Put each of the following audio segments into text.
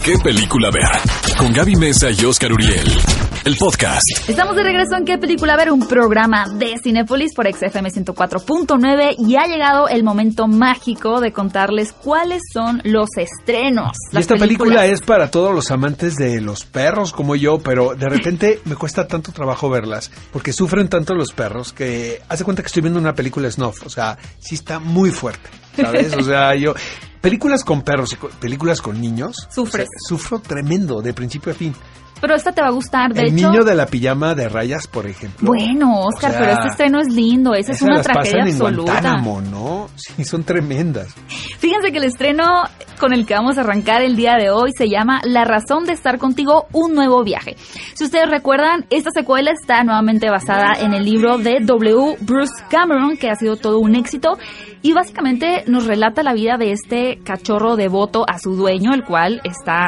¿Qué película ver? Con Gaby Mesa y Oscar Uriel. El podcast. Estamos de regreso en ¿Qué película ver? Un programa de Cinépolis por XFM 104.9 y ha llegado el momento mágico de contarles cuáles son los estrenos. Y esta película es para todos los amantes de los perros como yo, pero de repente me cuesta tanto trabajo verlas porque sufren tanto los perros que hace cuenta que estoy viendo una película snuff, o sea, sí está muy fuerte, ¿sabes? O sea, yo... Películas con perros y películas con niños. Sufres. O sea, sufro tremendo, de principio a fin. Pero esta te va a gustar, de El hecho... niño de la pijama de rayas, por ejemplo. Bueno, Oscar, o sea, pero este estreno es lindo. Esa es una tragedia absoluta. En Guantánamo, ¿no? Sí, son tremendas. Fíjense que el estreno con el que vamos a arrancar el día de hoy se llama La razón de estar contigo, un nuevo viaje. Si ustedes recuerdan, esta secuela está nuevamente basada en el libro de W. Bruce Cameron, que ha sido todo un éxito. Y básicamente nos relata la vida de este cachorro devoto a su dueño, el cual está...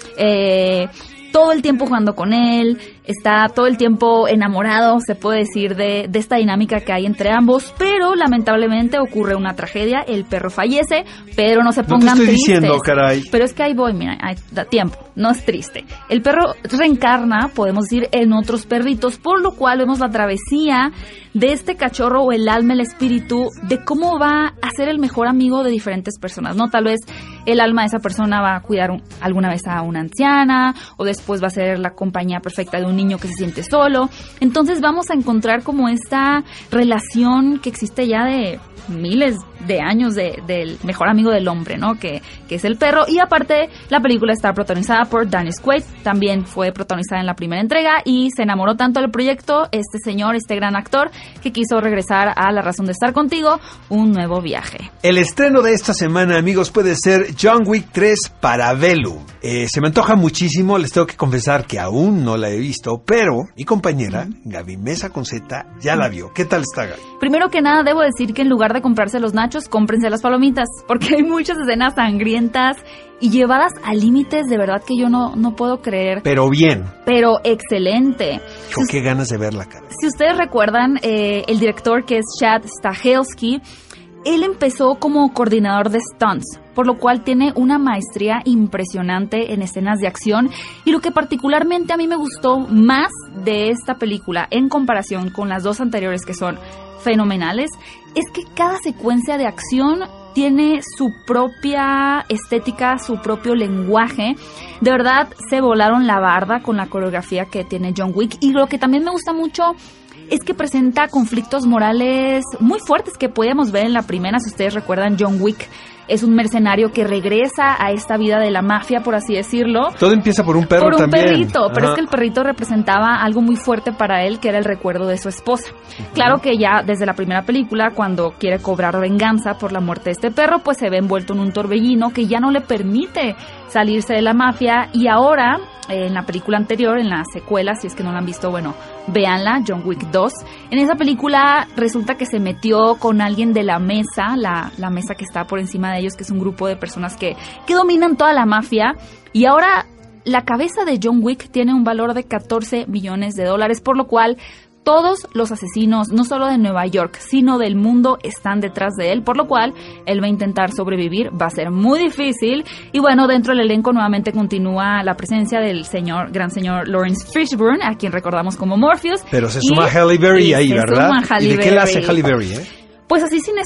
todo el tiempo jugando con él, está todo el tiempo enamorado, se puede decir, de esta dinámica que hay entre ambos, pero lamentablemente ocurre una tragedia, el perro fallece, pero no se pongan tristes. No te estoy diciendo, caray. Pero es que ahí voy, mira, da tiempo, no es triste. El perro reencarna, podemos decir, en otros perritos, por lo cual vemos la travesía de este cachorro o el alma, el espíritu, de cómo va a ser el mejor amigo de diferentes personas, ¿no? Tal vez el alma de esa persona va a cuidar alguna vez a una anciana, o después va a ser la compañía perfecta de un niño que se siente solo. Entonces vamos a encontrar como esta relación que existe ya de miles de años del mejor amigo del hombre, ¿no? Que es el perro. Y aparte, la película está protagonizada por Dennis Quaid. También fue protagonizada en la primera entrega y se enamoró tanto del proyecto este señor, este gran actor, que quiso regresar a La razón de estar contigo, un nuevo viaje. El estreno de esta semana, amigos, puede ser John Wick 3 Parabellum. Se me antoja muchísimo, les tengo que confesar que aún no la he visto, pero mi compañera, Gaby Mesa con Z, ya la vio. ¿Qué tal está, Gaby? Primero que nada, debo decir que en lugar de comprarse los nachos, cómprense las palomitas, porque hay muchas escenas sangrientas y llevadas a límites de verdad que yo no puedo creer. Pero bien. Pero excelente. Qué ganas de verla, cara. Si ustedes recuerdan, el director, que es Chad Stahelski, él empezó como coordinador de stunts, por lo cual tiene una maestría impresionante en escenas de acción. Y lo que particularmente a mí me gustó más de esta película, en comparación con las dos anteriores que son fenomenales, es que cada secuencia de acción tiene su propia estética, su propio lenguaje. De verdad, se volaron la barda con la coreografía que tiene John Wick. Y lo que también me gusta mucho es que presenta conflictos morales muy fuertes que podíamos ver en la primera. Si ustedes recuerdan, John Wick es un mercenario que regresa a esta vida de la mafia, por así decirlo. Todo empieza por un perro también. Por un perrito, pero es que el perrito representaba algo muy fuerte para él, que era el recuerdo de su esposa. Claro que ya desde la primera película, cuando quiere cobrar venganza por la muerte de este perro, pues se ve envuelto en un torbellino que ya no le permite salirse de la mafia. Y ahora, en la película anterior, en la secuela, si es que no la han visto, bueno, véanla, John Wick 2. En esa película resulta que se metió con alguien de la mesa, la mesa que está por encima de ellos, que es un grupo de personas que dominan toda la mafia. Y ahora la cabeza de John Wick tiene un valor de $14 millones, por lo cual todos los asesinos, no solo de Nueva York, sino del mundo, están detrás de él, por lo cual él va a intentar sobrevivir, va a ser muy difícil. Y bueno, dentro del elenco nuevamente continúa la presencia del gran señor Lawrence Fishburne, a quien recordamos como Morpheus. Pero se suma Halle Berry ahí, ¿verdad? ¿Y de qué la hace Halle Berry, Pues así, sin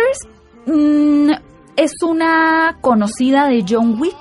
spoilers, es una conocida de John Wick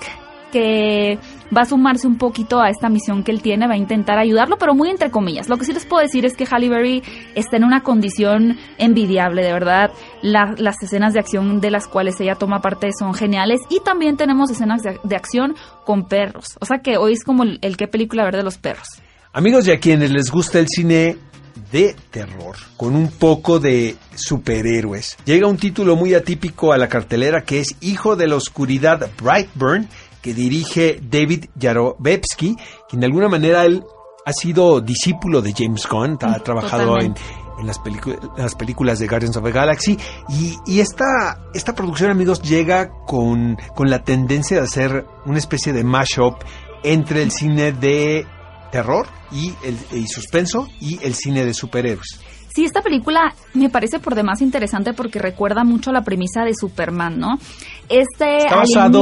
que va a sumarse un poquito a esta misión que él tiene, va a intentar ayudarlo, pero muy entre comillas. Lo que sí les puedo decir es que Halle Berry está en una condición envidiable, de verdad. Las escenas de acción de las cuales ella toma parte son geniales, y también tenemos escenas de acción con perros. O sea que hoy es como el qué película ver de los perros. Amigos, y a quienes les gusta el cine de terror, con un poco de superhéroes, llega un título muy atípico a la cartelera, que es Hijo de la Oscuridad, Brightburn, que dirige David Yarovetsky, quien de alguna manera él ha sido discípulo de James Gunn, ha trabajado en las películas de Guardians of the Galaxy, y esta producción, amigos, llega con la tendencia de hacer una especie de mashup entre el cine de terror y suspenso y el cine de superhéroes. Sí, esta película me parece por demás interesante porque recuerda mucho la premisa de Superman, ¿no? Está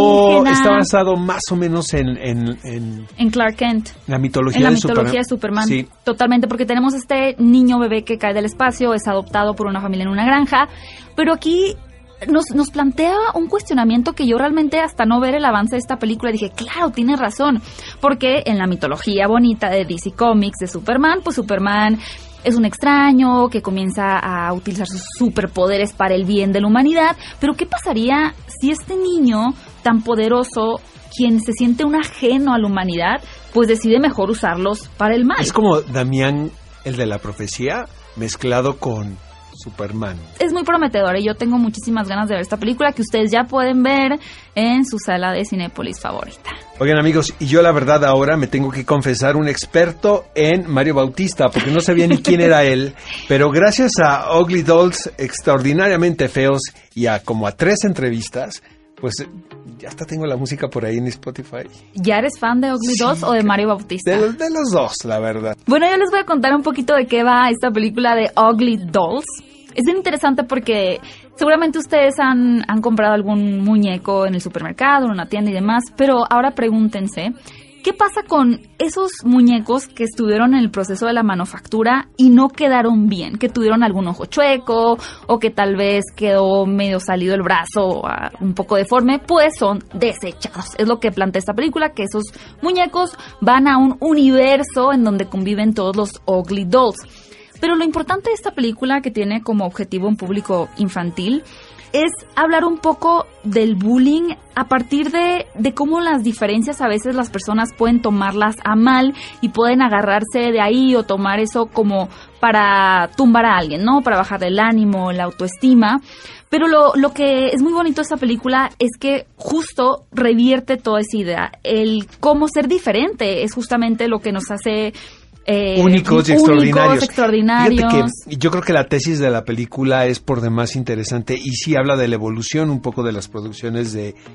basado más o menos en Clark Kent. La mitología de Superman. Sí. Totalmente, porque tenemos este niño bebé que cae del espacio, es adoptado por una familia en una granja, pero aquí nos plantea un cuestionamiento que yo realmente hasta no ver el avance de esta película dije, claro, tienes razón, porque en la mitología bonita de DC Comics de Superman, pues Superman es un extraño que comienza a utilizar sus superpoderes para el bien de la humanidad, pero ¿qué pasaría si este niño tan poderoso, quien se siente un ajeno a la humanidad, pues decide mejor usarlos para el mal? Es como Damián, el de la profecía, mezclado con Superman. Es muy prometedor y yo tengo muchísimas ganas de ver esta película que ustedes ya pueden ver en su sala de Cinépolis favorita. Oigan, amigos, y yo la verdad ahora me tengo que confesar un experto en Mario Bautista, porque no sabía ni quién era él, pero gracias a Ugly Dolls extraordinariamente feos y a como a 3 entrevistas, pues ya hasta tengo la música por ahí en Spotify. ¿Ya eres fan de Ugly Dolls o de Mario Bautista? De los dos, la verdad. Bueno, yo les voy a contar un poquito de qué va esta película de Ugly Dolls. Es bien interesante porque seguramente ustedes han comprado algún muñeco en el supermercado, en una tienda y demás, pero ahora pregúntense, ¿qué pasa con esos muñecos que estuvieron en el proceso de la manufactura y no quedaron bien? Que tuvieron algún ojo chueco o que tal vez quedó medio salido el brazo un poco deforme, pues son desechados. Es lo que plantea esta película, que esos muñecos van a un universo en donde conviven todos los Ugly Dolls. Pero lo importante de esta película, que tiene como objetivo un público infantil, es hablar un poco del bullying a partir de cómo las diferencias a veces las personas pueden tomarlas a mal y pueden agarrarse de ahí o tomar eso como para tumbar a alguien, ¿no? Para bajar el ánimo, la autoestima. Pero lo que es muy bonito de esta película es que justo revierte toda esa idea. El cómo ser diferente es justamente lo que nos hace únicos y extraordinarios. Fíjate que yo creo que la tesis de la película es por demás interesante y sí habla de la evolución un poco de las producciones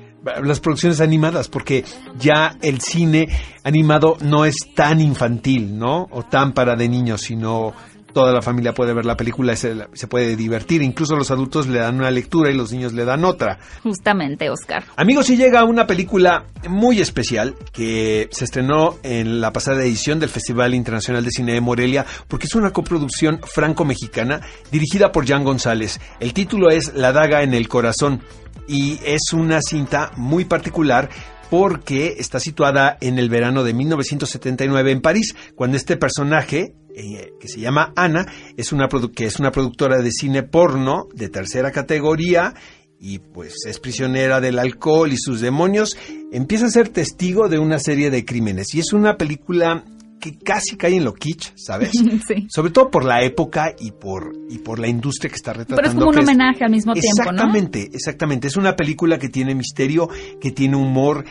animadas, porque ya el cine animado no es tan infantil, ¿no? O tan para de niños, sino toda la familia puede ver la película y se puede divertir. Incluso los adultos le dan una lectura y los niños le dan otra. Justamente, Oscar. Amigos, y llega una película muy especial que se estrenó en la pasada edición del Festival Internacional de Cine de Morelia, porque es una coproducción franco-mexicana dirigida por Jan González. El título es La daga en el corazón y es una cinta muy particular porque está situada en el verano de 1979 en París, cuando este personaje, que se llama Ana, es una productora de cine porno de tercera categoría y pues es prisionera del alcohol y sus demonios, empieza a ser testigo de una serie de crímenes. Y es una película que casi cae en lo kitsch, ¿sabes? Sí. Sobre todo por la época y por la industria que está retratando. Pero es como un homenaje al mismo tiempo, ¿no? Exactamente. Es una película que tiene misterio, que tiene humor,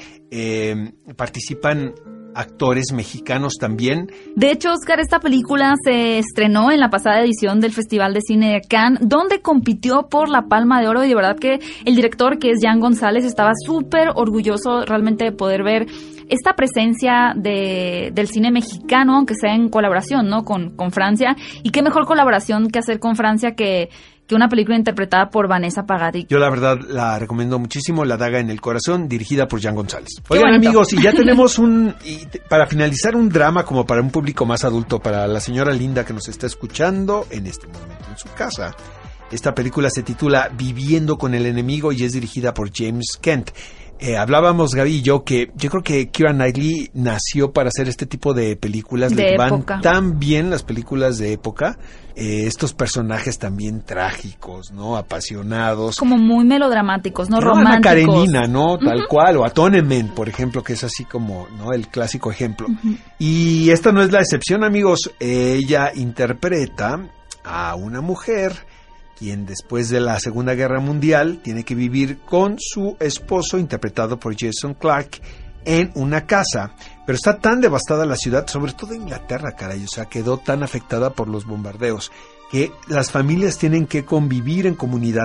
participan actores mexicanos también. De hecho, Oscar, esta película se estrenó en la pasada edición del Festival de Cine de Cannes, donde compitió por la Palma de Oro, y de verdad que el director, que es Jan González, estaba súper orgulloso realmente de poder ver esta presencia del cine mexicano, aunque sea en colaboración, ¿no? con Francia. Y qué mejor colaboración que hacer con Francia que una película interpretada por Vanessa Paradis. Yo la verdad la recomiendo muchísimo, La daga en el corazón, dirigida por Jan González. Oigan, amigos, y ya tenemos para finalizar, un drama como para un público más adulto, para la señora linda que nos está escuchando en este momento en su casa. Esta película se titula Viviendo con el enemigo y es dirigida por James Kent. Hablábamos, Gaby y yo, que yo creo que Keira Knightley nació para hacer este tipo de películas. Le van tan bien las películas de época. Estos personajes también trágicos, ¿no? Apasionados. Como muy melodramáticos, ¿no? Románticos. A Karenina, ¿no? Tal cual. O a Tonement, por ejemplo, que es así como, ¿no? El clásico ejemplo. Y esta no es la excepción, amigos. Ella interpreta a una mujer quien después de la Segunda Guerra Mundial tiene que vivir con su esposo, interpretado por Jason Clarke, en una casa. Pero está tan devastada la ciudad, sobre todo Inglaterra, caray, o sea, quedó tan afectada por los bombardeos, que las familias tienen que convivir en comunidad.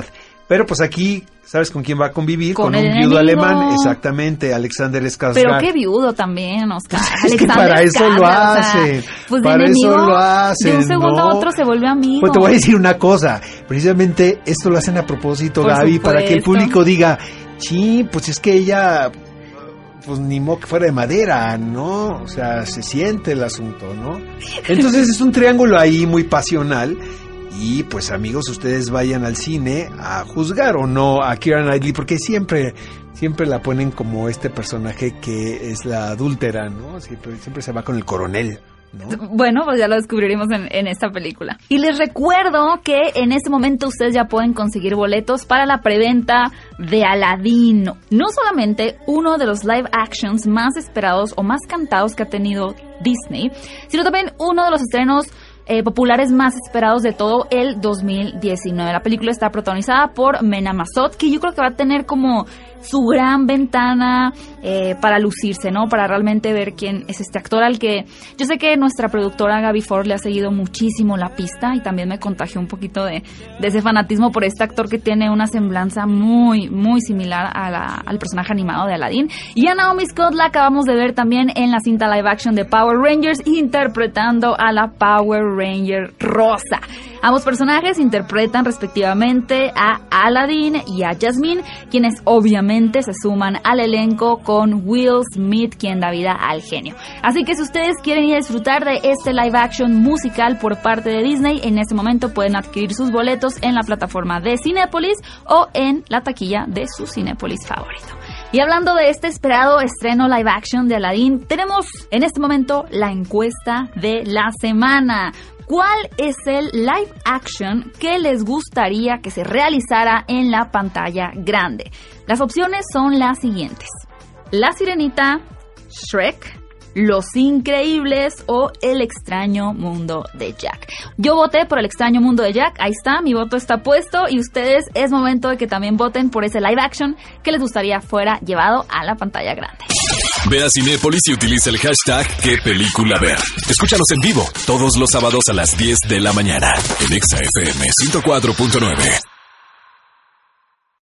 Pero pues aquí, ¿sabes con quién va a convivir? Con un el viudo enemigo. alemán, exactamente, Alexander Skarsgård. Pero qué viudo también, Oscar. Es que para eso lo hacen. Pues para enemigo, eso lo hacen. de un segundo a otro se vuelve amigo. Pues te voy a decir una cosa. Precisamente esto lo hacen a propósito, Por Gaby, supuesto. para que el público diga, sí, pues es que ella, pues ni modo que fuera de madera, ¿no? O sea, se siente el asunto, ¿no? Entonces es un triángulo ahí muy pasional. Y pues amigos, ustedes vayan al cine a juzgar o no a Keira Knightley, porque siempre la ponen como este personaje que es la adúltera, ¿no? Siempre se va con el coronel, ¿no? Bueno, pues ya lo descubriremos en esta película. Y les recuerdo que en este momento ustedes ya pueden conseguir boletos para la preventa de Aladdin. No solamente uno de los live actions más esperados o más cantados que ha tenido Disney, sino también uno de los estrenos populares más esperados de todo el 2019. La película está protagonizada por Mena Massoud, que yo creo que va a tener como su gran ventana para lucirse, ¿no? Para realmente ver quién es este actor al que yo sé que nuestra productora Gaby Ford le ha seguido muchísimo la pista y también me contagió un poquito de ese fanatismo por este actor que tiene una semblanza muy, muy similar al personaje animado de Aladdin. Y a Naomi Scott la acabamos de ver también en la cinta live action de Power Rangers interpretando a la Power Ranger rosa. Ambos personajes interpretan respectivamente a Aladdin y a Jasmine, quienes obviamente se suman al elenco con Will Smith, quien da vida al genio. Así que si ustedes quieren ir a disfrutar de este live action musical por parte de Disney, en este momento pueden adquirir sus boletos en la plataforma de Cinépolis o en la taquilla de su Cinépolis favorito. Y hablando de este esperado estreno live action de Aladdin, tenemos en este momento la encuesta de la semana. ¿Cuál es el live action que les gustaría que se realizara en la pantalla grande? Las opciones son las siguientes: La Sirenita, Shrek, Los Increíbles o El Extraño Mundo de Jack. Yo voté por El Extraño Mundo de Jack, ahí está, mi voto está puesto y ustedes es momento de que también voten por ese live action que les gustaría fuera llevado a la pantalla grande. Ve a Cinépolis y utiliza el hashtag ¿Qué película ver? Escúchanos en vivo todos los sábados a las 10 de la mañana en Exa FM 104.9.